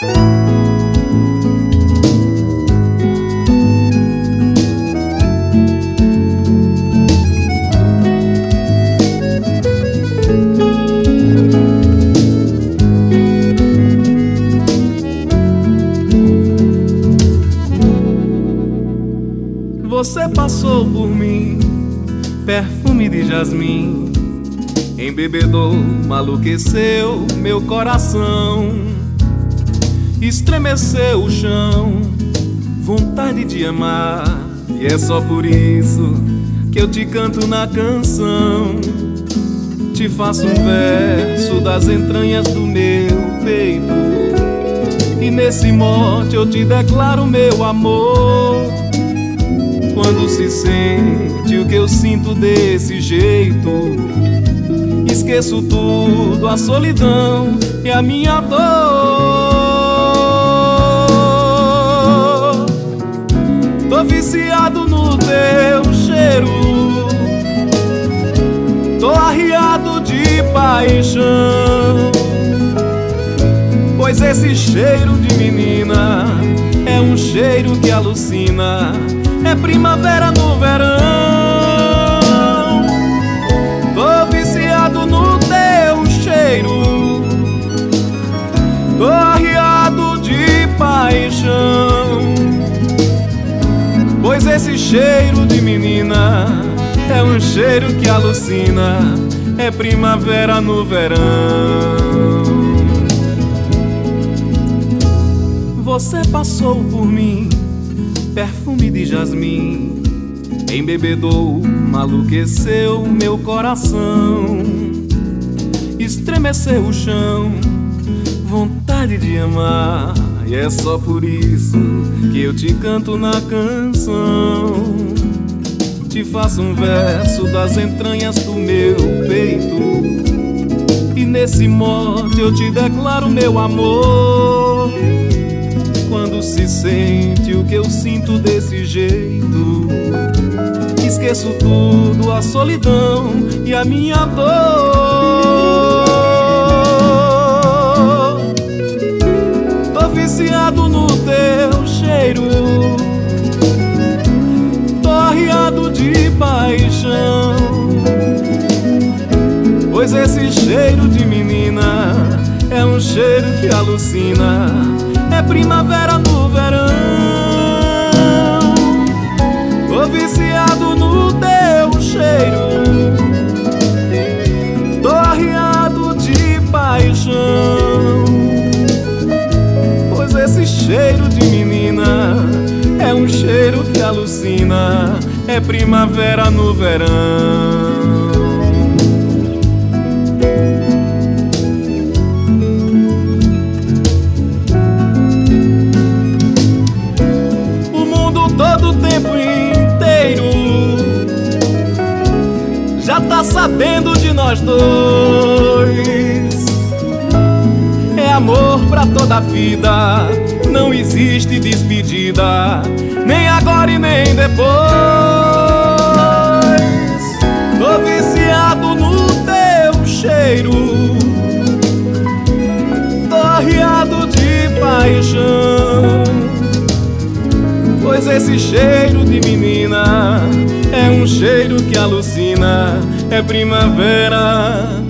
Você passou por mim, perfume de jasmim, embebedou, maluqueceu meu coração, estremeceu o chão, vontade de amar. E é só por isso que eu te canto na canção. Te faço um verso das entranhas do meu peito, e nesse mote eu te declaro meu amor. Quando se sente o que eu sinto desse jeito, esqueço tudo, a solidão e a minha dor. Tô viciado no teu cheiro, tô arriado de paixão, pois esse cheiro de menina é um cheiro que alucina. É primavera no verão. Tô viciado no teu cheiro, tô arriado de paixão, pois esse cheiro de menina é um cheiro que alucina. É primavera no verão. Você passou por mim, perfume de jasmim, embebedou, maluqueceu meu coração, estremeceu o chão, vontade de amar. E é só por isso que eu te canto na canção. Te faço um verso das entranhas do meu peito, e nesse mote eu te declaro meu amor. Quando se sente o que eu sinto desse jeito, esqueço tudo, a solidão e a minha dor. Tô viciado no teu cheiro, tô arriado de paixão, pois esse cheiro de menina é um cheiro que alucina. É primavera no verão. Tô viciado no teu cheiro, tô arriado de paixão, pois esse cheiro de menina é um cheiro que alucina. É primavera no verão. Todo o tempo inteiro já tá sabendo de nós dois. É amor pra toda a vida, não existe despedida, nem agora e nem depois. Tô viciado no teu cheiro, tô arriado de paixão, pois esse cheiro de menina é um cheiro que alucina. É primavera